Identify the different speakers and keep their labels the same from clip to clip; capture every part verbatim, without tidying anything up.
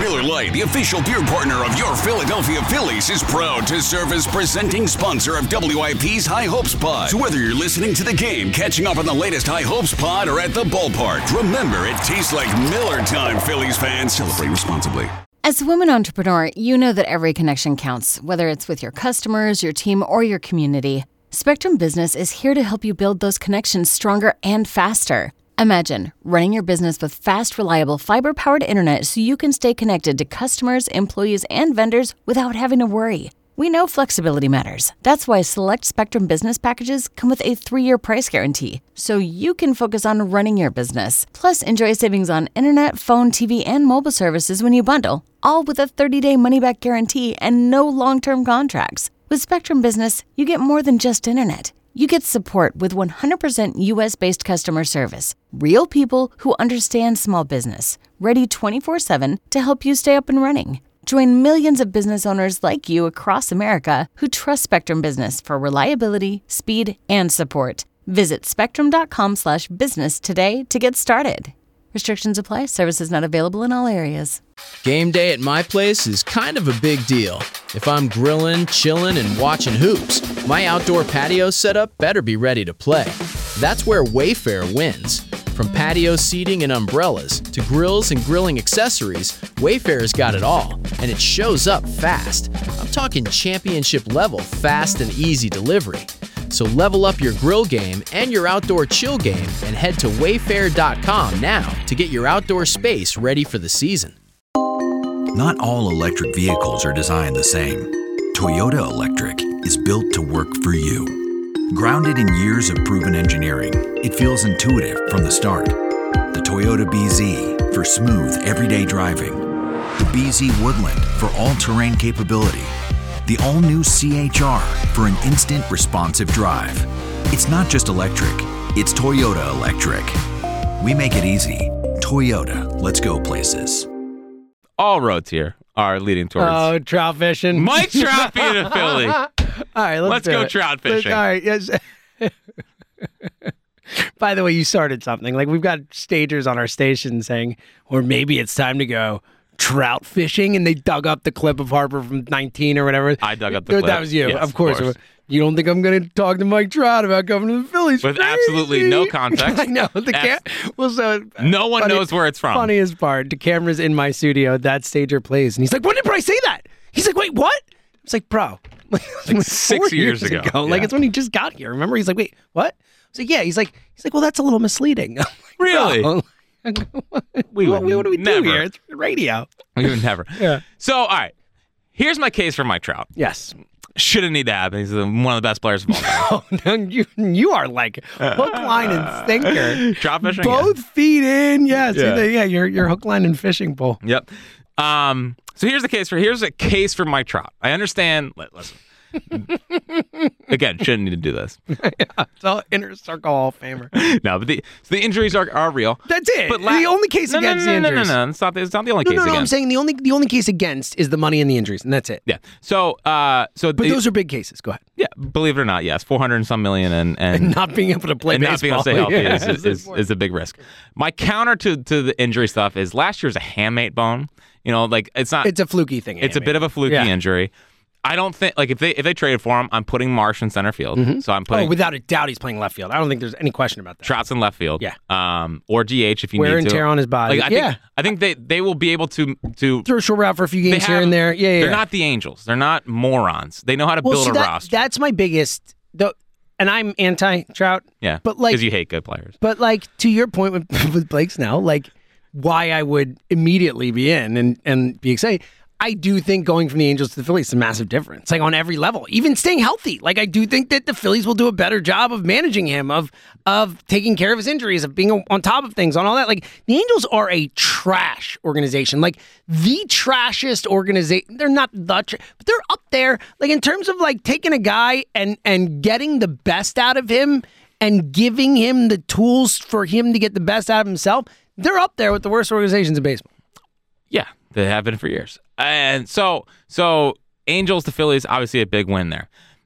Speaker 1: Miller Lite, the official beer partner of your Philadelphia Phillies, is proud to serve as presenting sponsor of W I P's High Hopes Pod. So whether you're listening to the game, catching up on the latest High Hopes Pod, or at the ballpark, remember it tastes like Miller time, Phillies fans. Celebrate responsibly.
Speaker 2: As a woman entrepreneur, you know that every connection counts, whether it's with your customers, your team, or your community. Spectrum Business is here to help you build those connections stronger and faster. Imagine running your business with fast, reliable, fiber-powered internet so you can stay connected to customers, employees, and vendors without having to worry. We know flexibility matters. That's why select Spectrum Business packages come with a three-year price guarantee, so you can focus on running your business. Plus, enjoy savings on internet, phone, T V, and mobile services when you bundle, all with a thirty-day money-back guarantee and no long-term contracts. With Spectrum Business, you get more than just internet. You get support with one hundred percent U S-based customer service. Real people who understand small business, ready twenty-four seven to help you stay up and running. Join millions of business owners like you across America who trust Spectrum Business for reliability, speed, and support. Visit spectrum.com slash business today to get started. Restrictions apply. Services not available in all areas.
Speaker 3: Game day at my place is kind of a big deal. If I'm grilling, chilling, and watching hoops, my outdoor patio setup better be ready to play. That's where Wayfair wins. From patio seating and umbrellas to grills and grilling accessories, Wayfair's got it all, and it shows up fast. I'm talking championship level fast and easy delivery. So level up your grill game and your outdoor chill game and head to wayfair dot com now to get your outdoor space ready for the season.
Speaker 4: Not all electric vehicles are designed the same. Toyota Electric is built to work for you. Grounded in years of proven engineering, it feels intuitive from the start. The Toyota B Z for smooth, everyday driving. The B Z Woodland for all-terrain capability. The all-new C H R for an instant responsive drive. It's not just electric, it's Toyota Electric. We make it easy. Toyota, let's go places.
Speaker 5: All roads here are leading towards...
Speaker 6: Oh, trout fishing.
Speaker 5: Mike Trout being a Philly.
Speaker 6: All right, let's,
Speaker 5: let's
Speaker 6: do
Speaker 5: go
Speaker 6: it.
Speaker 5: trout fishing.
Speaker 6: Let's, all right, yes. By the way, you started something. Like, we've got stagers on our station saying, or maybe it's time to go trout fishing, and they dug up the clip of Harper from nineteen or whatever.
Speaker 5: I dug up the clip.
Speaker 6: That was you,
Speaker 5: yes,
Speaker 6: of course.
Speaker 5: Of course.
Speaker 6: You don't think I'm going to talk to Mike Trout about coming to the Phillies?
Speaker 5: With
Speaker 6: Crazy.
Speaker 5: absolutely no context.
Speaker 6: I know. The cam- well, so,
Speaker 5: no one
Speaker 6: funny,
Speaker 5: knows where it's from.
Speaker 6: Funniest part, the camera's in my studio, that stager plays, and he's like, when did Bryce say that? He's like, wait, what? It's like, bro.
Speaker 5: Like six years, years ago.
Speaker 6: ago.
Speaker 5: Yeah.
Speaker 6: Like, it's when he just got here. Remember? He's like, wait, what? I was like, yeah. He's like, he's like, well, that's a little misleading. Like,
Speaker 5: really?
Speaker 6: Bro.
Speaker 5: we
Speaker 6: what,
Speaker 5: would
Speaker 6: what do we
Speaker 5: never.
Speaker 6: do here? It's radio.
Speaker 5: We would never.
Speaker 6: Yeah.
Speaker 5: So, all right. Here's my case for Mike Trout.
Speaker 6: Yes.
Speaker 5: Shouldn't need to happen. He's one of the best players of all time.
Speaker 6: Oh, no, you, you are like hook, line, and sinker.
Speaker 5: Trout fishing?
Speaker 6: Both
Speaker 5: yeah.
Speaker 6: feet in. Yes.
Speaker 5: Yeah.
Speaker 6: Yeah. yeah, you're, you're hook, line, and fishing pole.
Speaker 5: Yep. Um, so here's the case for here's a case for Mike Trout. I understand. Listen. Again, shouldn't need to do this.
Speaker 6: Yeah, it's all inner circle Hall of Famer.
Speaker 5: No, but the so the injuries are, are real.
Speaker 6: That's it.
Speaker 5: But la-
Speaker 6: the only case
Speaker 5: no,
Speaker 6: against
Speaker 5: no, no,
Speaker 6: the injuries.
Speaker 5: No, no, no, no. It's not, it's not the only
Speaker 6: no,
Speaker 5: case
Speaker 6: no, no,
Speaker 5: against.
Speaker 6: I'm saying the only the only case against is the money and the injuries, and that's it.
Speaker 5: Yeah. So, uh, so
Speaker 6: but
Speaker 5: the,
Speaker 6: those are big cases. Go ahead.
Speaker 5: Yeah, believe it or not, yes, four hundred and some million, and and,
Speaker 6: and not being able to play
Speaker 5: and
Speaker 6: baseball.
Speaker 5: not being able to stay healthy
Speaker 6: yeah,
Speaker 5: is, is, is, is a big risk. My counter to to the injury stuff is last year's a hamate bone. You know, like it's not.
Speaker 6: It's a fluky thing.
Speaker 5: It's a bit of a fluky
Speaker 6: yeah.
Speaker 5: injury. I don't think like if they if they traded for him, I'm putting Marsh in center field. Mm-hmm. So I'm putting.
Speaker 6: Oh, without a doubt, he's playing left field. I don't think there's any question about that.
Speaker 5: Trout's in left field.
Speaker 6: Yeah.
Speaker 5: Um, or D H if you
Speaker 6: Wear
Speaker 5: need
Speaker 6: and
Speaker 5: to.
Speaker 6: tear on his body.
Speaker 5: Like, I
Speaker 6: yeah.
Speaker 5: Think, I think they they will be able to to
Speaker 6: throw a short route for a few games
Speaker 5: have,
Speaker 6: here and there. Yeah, yeah.
Speaker 5: They're
Speaker 6: yeah.
Speaker 5: not the Angels. They're not morons. They know how to
Speaker 6: well,
Speaker 5: build
Speaker 6: see,
Speaker 5: a
Speaker 6: that,
Speaker 5: roster.
Speaker 6: That's my biggest. Though, and I'm anti Trout.
Speaker 5: Yeah.
Speaker 6: But like,
Speaker 5: because you hate good players.
Speaker 6: But like to your point with with Blake Snell, like why I would immediately be in and and be excited. I do think going from the Angels to the Phillies is a massive difference, like on every level, even staying healthy. Like I do think that the Phillies will do a better job of managing him, of of taking care of his injuries, of being on top of things, on all that. Like the Angels are a trash organization, like the trashiest organization. They're not the, tra- but they're up there, like in terms of like taking a guy and and getting the best out of him and giving him the tools for him to get the best out of himself. They're up there with the worst organizations in baseball.
Speaker 5: Yeah, they have been for years. And so, so Angels to Phillies, obviously a big win there.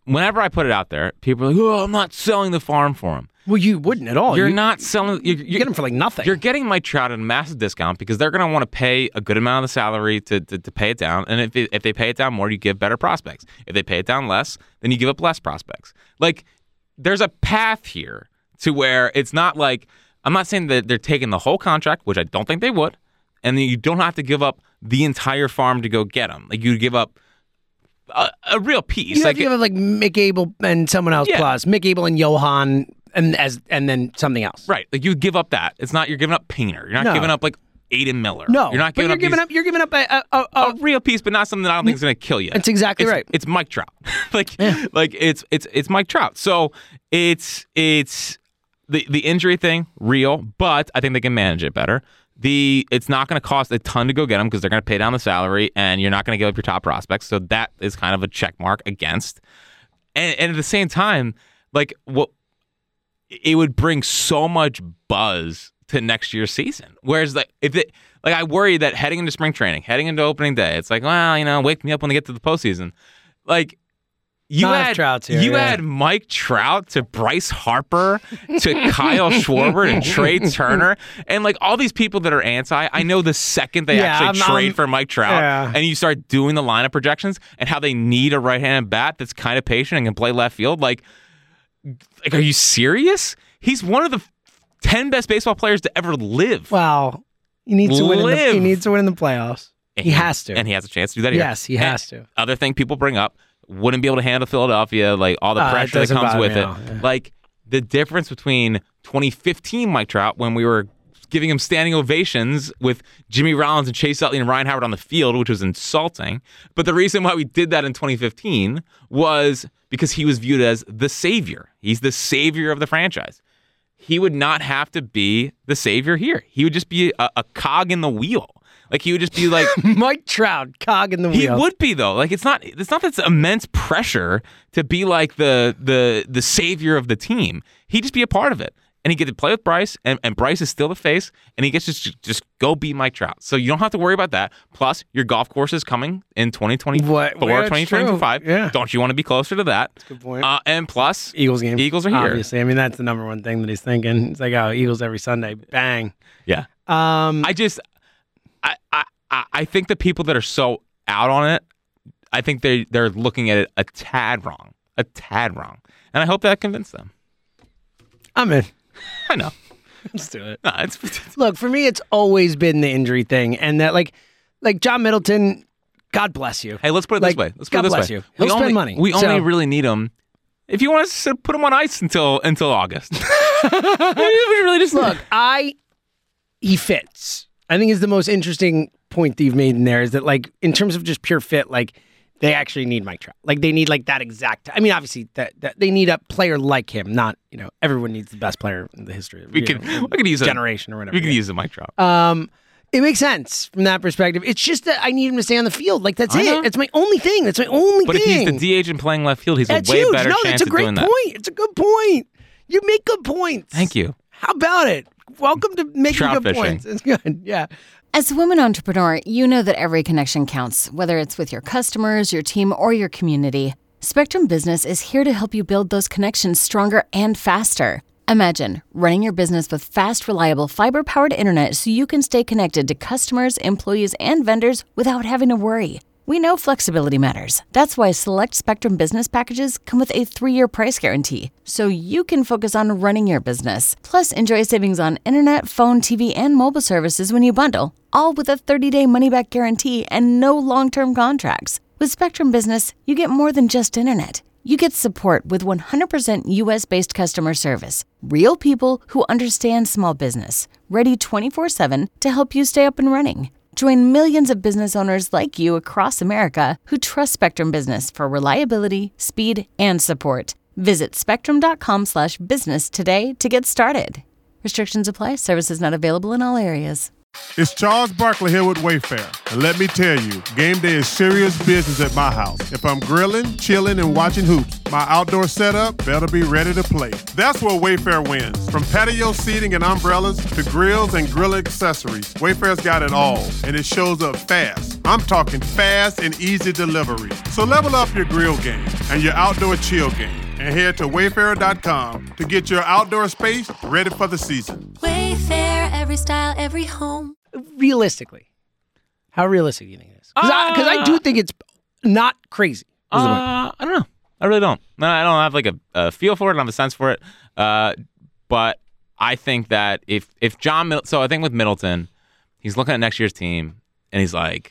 Speaker 5: whenever I put it out there, people are like, oh, I'm not selling the farm for him.
Speaker 6: Well, you wouldn't at all.
Speaker 5: You're
Speaker 6: you,
Speaker 5: not selling. You're,
Speaker 6: You get them for like nothing.
Speaker 5: You're getting Mike Trout at a massive discount because they're going to want to pay a good amount of the salary to, to, to pay it down. And if, it, if they pay it down more, you give better prospects. If they pay it down less, then you give up less prospects. Like, there's a path here to where it's not like, I'm not saying that they're taking the whole contract, which I don't think they would, and then you don't have to give up the entire farm to go get them. Like, you give up a, a real piece.
Speaker 6: You
Speaker 5: like,
Speaker 6: have to give it like Mick Abel and someone else
Speaker 5: Yeah.
Speaker 6: plus. Mick Abel and Johan and as and then something else.
Speaker 5: Right. Like, you give up that. It's not, you're giving up Painter. You're not
Speaker 6: No.
Speaker 5: giving up, like, Aiden Miller.
Speaker 6: No,
Speaker 5: You're not
Speaker 6: but
Speaker 5: giving
Speaker 6: you're
Speaker 5: up
Speaker 6: giving
Speaker 5: these-
Speaker 6: up. You're giving up a, a, a, a
Speaker 5: a real piece, but not something that I don't think is going to kill you.
Speaker 6: That's exactly
Speaker 5: It's-
Speaker 6: right.
Speaker 5: It's Mike Trout. like, like it's it's it's Mike Trout. So it's it's the the injury thing real, but I think they can manage it better. The it's not going to cost a ton to go get him because they're going to pay down the salary, and you're not going to give up your top prospects. So that is kind of a check mark against. And, and at the same time, like what it would bring so much buzz to next year's season. Whereas like if it like I worry that heading into spring training, heading into opening day, it's like, well, you know, wake me up when they get to the postseason. Like you
Speaker 6: Not if
Speaker 5: had
Speaker 6: Trout's here,
Speaker 5: you
Speaker 6: yeah.
Speaker 5: had Mike Trout to Bryce Harper to Kyle Schwarber and Trey Turner and like all these people that are anti. I know the second they
Speaker 6: Yeah,
Speaker 5: actually
Speaker 6: I'm-
Speaker 5: trade
Speaker 6: I'm-
Speaker 5: for Mike Trout
Speaker 6: yeah.
Speaker 5: and you start doing the lineup projections and how they need a right-handed bat that's kind of patient and can play left field, like, like are you serious? He's one of the ten best baseball players to ever live.
Speaker 6: Wow. He needs to win. In the,
Speaker 5: Live.
Speaker 6: he needs to win in the playoffs.
Speaker 5: And
Speaker 6: He has to.
Speaker 5: And he has a chance to do that here.
Speaker 6: Yes, he
Speaker 5: And
Speaker 6: has to.
Speaker 5: Other thing people bring up, wouldn't be able to handle Philadelphia, like all the
Speaker 6: Uh, it
Speaker 5: pressure that
Speaker 6: doesn't
Speaker 5: comes
Speaker 6: bother
Speaker 5: with
Speaker 6: me
Speaker 5: it.
Speaker 6: at all, yeah.
Speaker 5: Like the difference between twenty fifteen Mike Trout when we were giving him standing ovations with Jimmy Rollins and Chase Utley and Ryan Howard on the field, which was insulting. But the reason why we did that in twenty fifteen was because he was viewed as the savior. He's the savior of the franchise. He would not have to be the savior here. He would just be a, a cog in the wheel. Like he would just be like
Speaker 6: Mike Trout, cog in the
Speaker 5: he
Speaker 6: wheel.
Speaker 5: would be though. Like it's not it's not this immense pressure to be like the the the savior of the team. He'd just be a part of it. And he get to play with Bryce, and, and Bryce is still the face, and he gets to just, just go beat Mike Trout. So you don't have to worry about that. Plus, your golf course is coming in twenty twenty-four,
Speaker 6: What- well, that's
Speaker 5: twenty twenty-five.
Speaker 6: true. Yeah.
Speaker 5: Don't you want to be closer to that?
Speaker 6: Good point.
Speaker 5: Uh, and plus,
Speaker 6: Eagles game.
Speaker 5: Eagles are here.
Speaker 6: Obviously. I mean, that's the number one thing that he's thinking. It's like, oh, Eagles every Sunday. Bang.
Speaker 5: Yeah.
Speaker 6: Um,
Speaker 5: I just, I, I, I I think the people that are so out on it, I think they they're looking at it a tad wrong, a tad wrong, and I hope that convinced them.
Speaker 6: I'm in.
Speaker 5: I know.
Speaker 6: Let's do it.
Speaker 5: No, it's, it's
Speaker 6: Look, for me, it's always been the injury thing, and that like, like John Middleton. God bless you.
Speaker 5: hey, let's put it
Speaker 6: Like,
Speaker 5: this way. Let's put
Speaker 6: God
Speaker 5: it this
Speaker 6: bless
Speaker 5: way.
Speaker 6: you. He'll
Speaker 5: we
Speaker 6: spend
Speaker 5: only,
Speaker 6: money,
Speaker 5: We
Speaker 6: so-
Speaker 5: only really need him if you want us to put him on ice until until August. we really just
Speaker 6: Look, I he fits. I think is the most interesting point that you've made in there is that like in terms of just pure fit, like they actually need Mike Trout. Like they need like that exact. I mean, obviously that, that they need a player like him. Not you know everyone needs the best player in the history of
Speaker 5: We
Speaker 6: you
Speaker 5: could
Speaker 6: know,
Speaker 5: we could use a
Speaker 6: generation or whatever.
Speaker 5: We could use a Mike Trout.
Speaker 6: Um, it makes sense from that perspective. It's just that I need him to stay on the field. Like that's
Speaker 5: I
Speaker 6: it.
Speaker 5: know.
Speaker 6: That's my only thing. That's my only
Speaker 5: but
Speaker 6: thing.
Speaker 5: if he's the D H and playing left field, he's
Speaker 6: That's
Speaker 5: a way
Speaker 6: huge.
Speaker 5: better
Speaker 6: No,
Speaker 5: chance
Speaker 6: that's a
Speaker 5: of
Speaker 6: great
Speaker 5: doing
Speaker 6: point.
Speaker 5: that.
Speaker 6: It's a good point. You make good points.
Speaker 5: Thank you.
Speaker 6: How about it? Welcome to making
Speaker 5: Trout
Speaker 6: good
Speaker 5: fishing.
Speaker 6: points. It's good. Yeah.
Speaker 2: As a woman entrepreneur, you know that every connection counts, whether it's with your customers, your team, or your community. Spectrum Business is here to help you build those connections stronger and faster. Imagine running your business with fast, reliable, fiber-powered internet so you can stay connected to customers, employees, and vendors without having to worry. We know flexibility matters. That's why select Spectrum Business packages come with a three-year price guarantee, so you can focus on running your business. Plus, enjoy savings on internet, phone, T V, and mobile services when you bundle, all with a thirty-day money-back guarantee and no long-term contracts. With Spectrum Business, you get more than just internet. You get support with one hundred percent U S-based customer service, real people who understand small business, ready twenty-four seven to help you stay up and running. Join millions of business owners like you across America who trust Spectrum Business for reliability, speed, and support. Visit spectrum.com slash business today to get started. Restrictions apply. Services not available in all areas.
Speaker 7: It's Charles Barkley here with Wayfair. And let me tell you, game day is serious business at my house. If I'm grilling, chilling, and watching hoops, my outdoor setup better be ready to play. That's where Wayfair wins. From patio seating and umbrellas to grills and grill accessories, Wayfair's got it all, and it shows up fast. I'm talking fast and easy delivery. So level up your grill game and your outdoor chill game, and head to wayfair dot com to get your outdoor space ready for the season.
Speaker 8: Wayfair, every style, every home.
Speaker 6: Realistically, how realistic do you think it is? Because uh, I, I do think it's not crazy.
Speaker 5: Uh, I don't know. I really don't. No, I don't have like a, a feel for it. I don't have a sense for it. Uh, but I think that if if John Middleton, so I think with Middleton, he's looking at next year's team and he's like,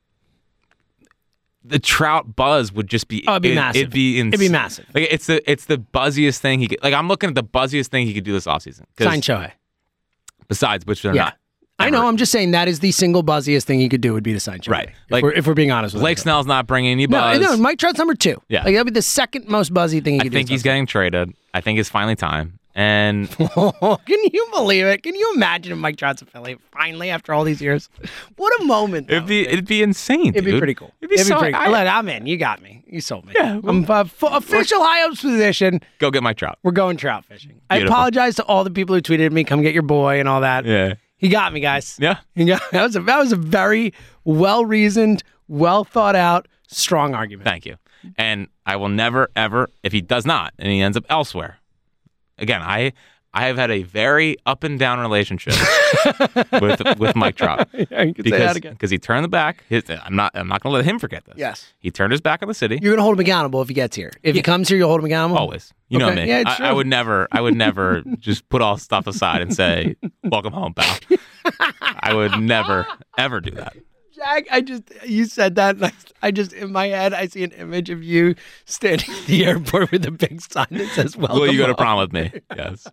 Speaker 5: the Trout buzz would just be.
Speaker 6: Oh, it'd be
Speaker 5: it,
Speaker 6: massive.
Speaker 5: It'd be ins-
Speaker 6: It'd be massive.
Speaker 5: Like it's the it's the buzziest thing he could. Like I'm looking at the buzziest thing he could do this offseason.
Speaker 6: Sign Shohei.
Speaker 5: Besides, which they're
Speaker 6: Yeah.
Speaker 5: not.
Speaker 6: I
Speaker 5: ever.
Speaker 6: know. I'm just saying that is the single buzziest thing he could do would be to sign Shohei.
Speaker 5: Right.
Speaker 6: If,
Speaker 5: Like,
Speaker 6: we're, if we're being honest with
Speaker 5: Blake
Speaker 6: ourselves.
Speaker 5: Snell's not bringing any
Speaker 6: No,
Speaker 5: buzz.
Speaker 6: no, Mike Trout's number two.
Speaker 5: Yeah.
Speaker 6: Like that'd be the second most buzzy thing he
Speaker 5: I
Speaker 6: could
Speaker 5: think
Speaker 6: do.
Speaker 5: he's getting traded. I think it's finally time. And
Speaker 6: Can you believe it? Can you imagine if Mike Trout's a Philly finally after all these years? What a moment!
Speaker 5: it'd be it'd be insane.
Speaker 6: It'd be
Speaker 5: dude.
Speaker 6: pretty cool.
Speaker 5: It'd be so.
Speaker 6: pretty cool.
Speaker 5: I-
Speaker 6: Look, I'm in. You got me. You sold me.
Speaker 5: Yeah, well-
Speaker 6: I'm uh, f- official high hopes position.
Speaker 5: Go get Mike Trout.
Speaker 6: We're going trout fishing. I
Speaker 5: Beautiful.
Speaker 6: apologize to all the people who tweeted me, "Come get your boy" and all that.
Speaker 5: Yeah.
Speaker 6: He got me, guys.
Speaker 5: Yeah.
Speaker 6: He got, that was a that was a very well reasoned, well thought out, strong argument.
Speaker 5: Thank you. And I will never ever, if he does not, and he ends up elsewhere. Again, I I have had a very up and down relationship with with Mike Trout.
Speaker 6: Yeah, you can
Speaker 5: because,
Speaker 6: say that again.
Speaker 5: Because he turned the back. His, I'm not I'm not going to let him forget this.
Speaker 6: Yes.
Speaker 5: He turned his back on the city.
Speaker 6: You're gonna hold him accountable if he gets here. If he comes here, you'll hold him accountable.
Speaker 5: Always. You know
Speaker 6: Okay.
Speaker 5: me.
Speaker 6: Yeah, it's
Speaker 5: I, I
Speaker 6: true.
Speaker 5: would never I would never just put all stuff aside and say, welcome home, pal. I would never, ever do that.
Speaker 6: Jack, I just you said that, and I, I just in my head I see an image of you standing at the airport with a big sign that says "Welcome."
Speaker 5: Will you go to
Speaker 6: home."
Speaker 5: prom with me? Yes.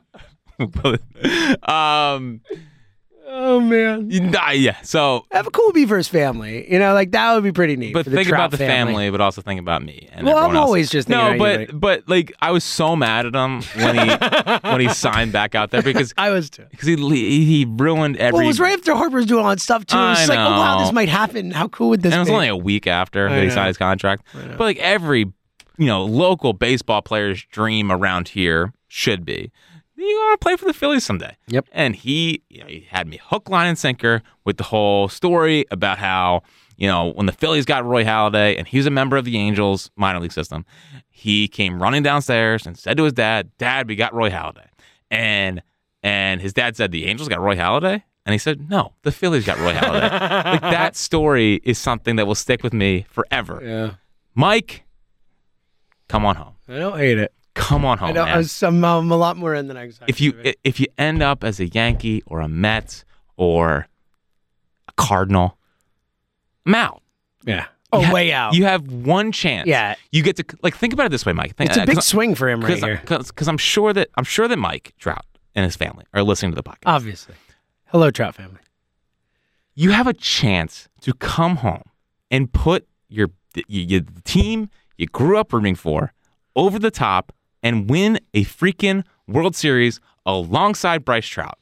Speaker 5: um
Speaker 6: Oh man,
Speaker 5: you- nah, yeah. So
Speaker 6: have a cool Beavers family. You know, like that would be pretty neat.
Speaker 5: but
Speaker 6: for the
Speaker 5: think
Speaker 6: Trout
Speaker 5: about the family. but also think about me. And
Speaker 6: Well, I'm
Speaker 5: everyone else.
Speaker 6: always just thinking
Speaker 5: no,
Speaker 6: about
Speaker 5: but
Speaker 6: you, right?
Speaker 5: but like I was so mad at him when he when he signed back out there because
Speaker 6: I was too.
Speaker 5: because he he ruined every.
Speaker 6: Well, it was right after Harper's doing all that stuff too. It was
Speaker 5: I
Speaker 6: just like, oh wow,
Speaker 5: know.
Speaker 6: this might happen. How cool would this
Speaker 5: and it was
Speaker 6: be?
Speaker 5: only a week after
Speaker 6: I
Speaker 5: that he
Speaker 6: know.
Speaker 5: signed his contract. But like every you know local baseball player's dream around here should be. You want to play for the Phillies someday.
Speaker 6: Yep.
Speaker 5: And he, you know, he had me hook, line, and sinker with the whole story about how, you know, when the Phillies got Roy Halladay and he was a member of the Angels minor league system, he came running downstairs and said to his dad, Dad, we got Roy Halladay. And and his dad said, the Angels got Roy Halladay? And he said, no, the Phillies got Roy Halladay. Like that story is something that will stick with me forever.
Speaker 6: Yeah,
Speaker 5: Mike, come on home.
Speaker 6: I don't hate it.
Speaker 5: Come on home,
Speaker 6: I know.
Speaker 5: man.
Speaker 6: I was some, um, a lot more in than I expected.
Speaker 5: if you if you end up as a Yankee or a Met or a Cardinal, I'm out.
Speaker 6: yeah. Oh,
Speaker 5: You ha-
Speaker 6: way out.
Speaker 5: You have one chance.
Speaker 6: Yeah.
Speaker 5: You get to like think about it this way, Mike. Think,
Speaker 6: it's a
Speaker 5: uh,
Speaker 6: big
Speaker 5: 'cause-
Speaker 6: swing for him right
Speaker 5: Because
Speaker 6: here.
Speaker 5: because I'm sure that I'm sure that Mike Trout and his family are listening to the podcast.
Speaker 6: Obviously. Hello, Trout family.
Speaker 5: You have a chance to come home and put your, your, your team you grew up rooting for over the top and win a freaking World Series alongside Bryce Trout.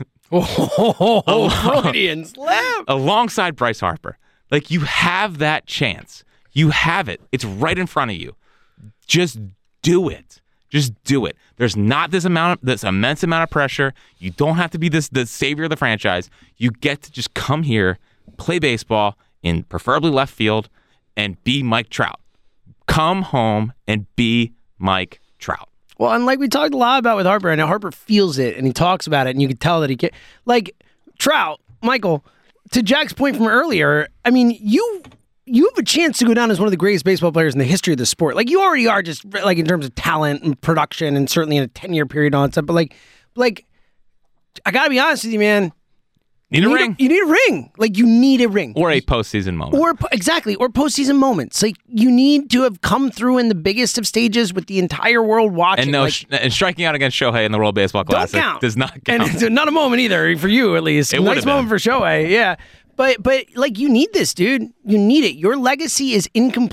Speaker 6: Oh, Freudian slap.
Speaker 5: alongside Bryce Harper. Like, you have that chance. You have it. It's right in front of you. Just do it. Just do it. There's not this amount of this immense amount of pressure. You don't have to be this the savior of the franchise. You get to just come here, play baseball in preferably left field, and be Mike Trout. Come home and be Mike Trout.
Speaker 6: Well, and like we talked a lot about with Harper, and Harper feels it, and he talks about it, and you can tell that he can. Like Trout, Michael, to Jack's point from earlier. I mean, you you have a chance to go down as one of the greatest baseball players in the history of the sport. Like you already are, just like in terms of talent and production, and certainly in a ten year period on stuff. But like, like I gotta be honest with you, man.
Speaker 5: Need
Speaker 6: you
Speaker 5: a
Speaker 6: need
Speaker 5: ring.
Speaker 6: you need a ring. Like you need a ring.
Speaker 5: Or a postseason moment.
Speaker 6: Or po- exactly, or postseason moments. Like you need to have come through in the biggest of stages with the entire world watching.
Speaker 5: and no,
Speaker 6: like,
Speaker 5: sh- and striking out against Shohei in the World Baseball
Speaker 6: don't
Speaker 5: Classic
Speaker 6: count.
Speaker 5: does not count.
Speaker 6: And it's not a moment either for you, at least.
Speaker 5: It
Speaker 6: nice
Speaker 5: would've
Speaker 6: moment
Speaker 5: been.
Speaker 6: for Shohei, yeah. But but like you need this, dude. You need it. Your legacy is incomplete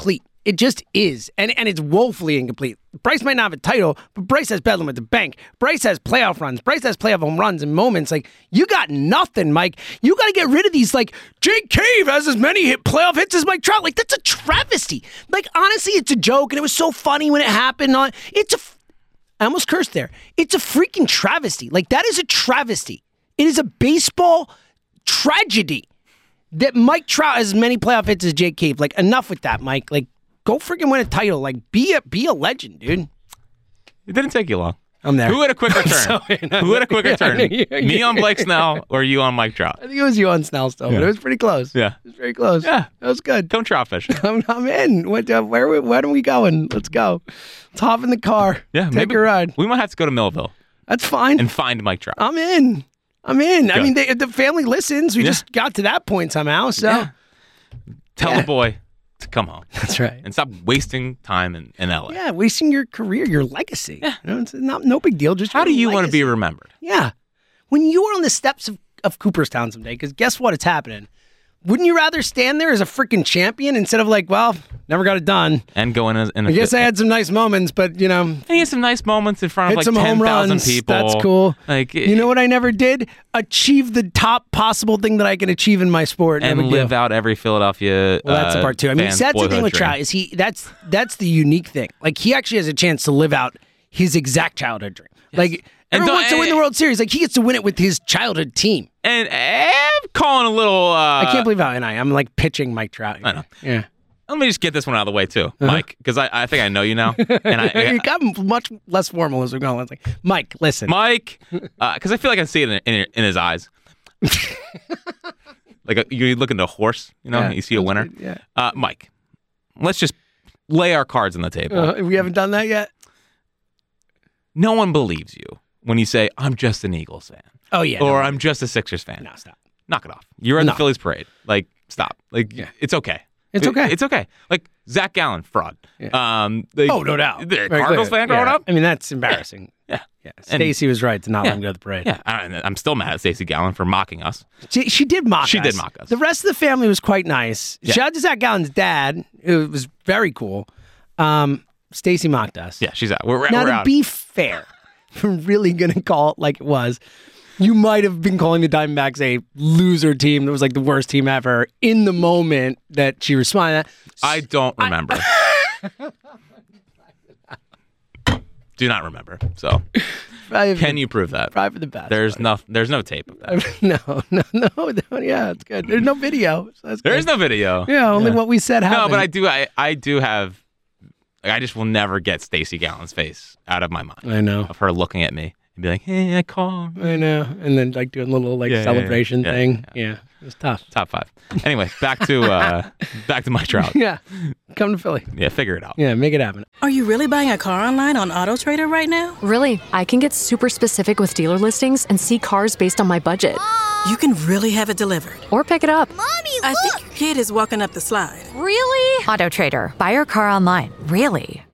Speaker 6: It just is. And and it's woefully incomplete. Bryce might not have a title, but Bryce has Bedlam at the bank. Bryce has playoff runs. Bryce has playoff home runs and moments. Like, you got nothing, Mike. You got to get rid of these, like, Jake Cave has as many hit playoff hits as Mike Trout. Like, that's a travesty. Like, honestly, it's a joke, and it was so funny when it happened. It's a, I almost cursed there. It's a freaking travesty. Like, that is a travesty. It is a baseball tragedy that Mike Trout has as many playoff hits as Jake Cave. Like, enough with that, Mike. Like, go freaking win a title. Like, be a be a legend, dude.
Speaker 5: It didn't take you long.
Speaker 6: I'm there.
Speaker 5: Who had a quicker turn?
Speaker 6: Sorry, no,
Speaker 5: Who had a quicker
Speaker 6: yeah,
Speaker 5: turn? Me on Blake Snell or you on Mike Trout?
Speaker 6: I think it was you on Snell still,
Speaker 5: Yeah.
Speaker 6: but it was pretty close.
Speaker 5: Yeah.
Speaker 6: It was very close.
Speaker 5: Yeah.
Speaker 6: That was good.
Speaker 5: Come trout fishing.
Speaker 6: I'm, I'm in. What, uh, where, we- where are we going? Let's go. Let's hop in the car.
Speaker 5: Yeah,
Speaker 6: Take
Speaker 5: maybe
Speaker 6: a ride.
Speaker 5: We might have to go to Millville
Speaker 6: That's fine.
Speaker 5: and find Mike Trout.
Speaker 6: I'm in. I'm in. I
Speaker 5: Good.
Speaker 6: mean, they, the family listens. We
Speaker 5: Yeah.
Speaker 6: just got to that point somehow. So
Speaker 5: Yeah. Tell
Speaker 6: Yeah.
Speaker 5: the boy to come home
Speaker 6: that's right.
Speaker 5: and stop wasting time in, in L A.
Speaker 6: Yeah, wasting your career, your legacy. Yeah. You know, it's not no big deal. Just
Speaker 5: How do
Speaker 6: your
Speaker 5: you want to be
Speaker 6: legacy.
Speaker 5: remembered?
Speaker 6: Yeah. When you are on the steps of, of Cooperstown someday, because guess what? It's happening. Wouldn't you rather stand there as a freaking champion instead of like, well, never got it done?
Speaker 5: And go in a, in a
Speaker 6: I guess I had some nice moments, but, you know,
Speaker 5: And he had some nice moments in front of
Speaker 6: hit
Speaker 5: like
Speaker 6: some
Speaker 5: ten
Speaker 6: home
Speaker 5: thousand
Speaker 6: runs.
Speaker 5: people.
Speaker 6: That's cool.
Speaker 5: Like
Speaker 6: You know what I never did? Achieve the top possible thing that I can achieve in my sport.
Speaker 5: and
Speaker 6: Never
Speaker 5: live
Speaker 6: do.
Speaker 5: out every Philadelphia.
Speaker 6: Well, that's
Speaker 5: uh,
Speaker 6: the part too. I mean,
Speaker 5: fan's
Speaker 6: that's the thing
Speaker 5: boyhood
Speaker 6: with
Speaker 5: dream.
Speaker 6: Trout is he. That's that's the unique thing. Like he actually has a chance to live out his exact childhood dream. Like
Speaker 5: And
Speaker 6: everyone
Speaker 5: don't-
Speaker 6: wants to win the World Series. Like he gets to win it with his childhood team.
Speaker 5: And I'm calling a little. Uh,
Speaker 6: I can't believe how and I. I'm like pitching Mike Trout. Here.
Speaker 5: I know.
Speaker 6: Yeah.
Speaker 5: Let me just get this one out of the way too,
Speaker 6: Uh-huh.
Speaker 5: Mike, because I, I think I know you now. And I,
Speaker 6: you got much less formal as we're going. It's like Mike, listen.
Speaker 5: Mike, because I feel like I see it in, in, in his eyes. Like a, you look into a horse, you know,
Speaker 6: Yeah,
Speaker 5: you see a
Speaker 6: sounds
Speaker 5: winner.
Speaker 6: good, yeah.
Speaker 5: Uh, Mike, let's just lay our cards on the table.
Speaker 6: Uh, we haven't done that yet.
Speaker 5: No one believes you when you say, I'm just an Eagles fan.
Speaker 6: Oh yeah.
Speaker 5: or
Speaker 6: no,
Speaker 5: I'm just a Sixers fan.
Speaker 6: no, stop.
Speaker 5: Knock it off. You're at
Speaker 6: No.
Speaker 5: the Phillies parade. Like, stop. Like,
Speaker 6: Yeah.
Speaker 5: it's okay.
Speaker 6: It's
Speaker 5: It-
Speaker 6: okay.
Speaker 5: it's okay. Like, Zach Gallen, fraud. Um, like,
Speaker 6: Oh, no doubt.
Speaker 5: The
Speaker 6: Very
Speaker 5: Cardinals
Speaker 6: clear.
Speaker 5: fan growing
Speaker 6: Yeah.
Speaker 5: up?
Speaker 6: I mean, that's embarrassing.
Speaker 5: Yeah.
Speaker 6: Yeah.
Speaker 5: And-
Speaker 6: Stacey was right to not
Speaker 5: Yeah.
Speaker 6: let him go to the parade.
Speaker 5: Yeah. I, I'm still mad at Stacey Gallen for mocking us.
Speaker 6: She, she did mock
Speaker 5: She
Speaker 6: us.
Speaker 5: did mock us.
Speaker 6: The rest of the family was quite nice.
Speaker 5: Yeah.
Speaker 6: Shout out to Zach Gallen's dad. It was very cool. Um, Stacey mocked us.
Speaker 5: Yeah, she's out. We're, we're
Speaker 6: Now, to
Speaker 5: out.
Speaker 6: be fair, if I'm really going to call it like it was, you might have been calling the Diamondbacks a loser team that was like the worst team ever in the moment that she responded.
Speaker 5: I don't remember. Do not remember. So,
Speaker 6: Probably
Speaker 5: can you prove that?
Speaker 6: Probably for the best.
Speaker 5: There's no, there's no tape of that.
Speaker 6: no, no, no, no. Yeah, it's good. There's no video. So that's
Speaker 5: There
Speaker 6: good.
Speaker 5: is no video.
Speaker 6: Yeah, only what we said happened.
Speaker 5: No, but I do. I, I do have. Like, I just will never get Stacey Gallen's face out of my mind.
Speaker 6: I know.
Speaker 5: Of her looking at me and be like, "Hey, I called."
Speaker 6: I know. And then like doing a little like
Speaker 5: Yeah, yeah,
Speaker 6: celebration
Speaker 5: yeah.
Speaker 6: thing.
Speaker 5: Yeah.
Speaker 6: Yeah. It was tough.
Speaker 5: Top five. Anyway, back to uh, back to Mike Trout.
Speaker 6: Yeah. Come to Philly.
Speaker 5: Yeah, figure it out.
Speaker 6: Yeah, make it happen.
Speaker 9: Are you really buying a car online on AutoTrader right now?
Speaker 10: Really, I can get super specific with dealer listings and see cars based on my budget.
Speaker 9: You can really have it delivered.
Speaker 10: Or pick it up.
Speaker 8: Mommy,
Speaker 9: I
Speaker 8: look!
Speaker 9: think your kid is walking up the slide.
Speaker 10: Really? AutoTrader. Buy your car online. Really?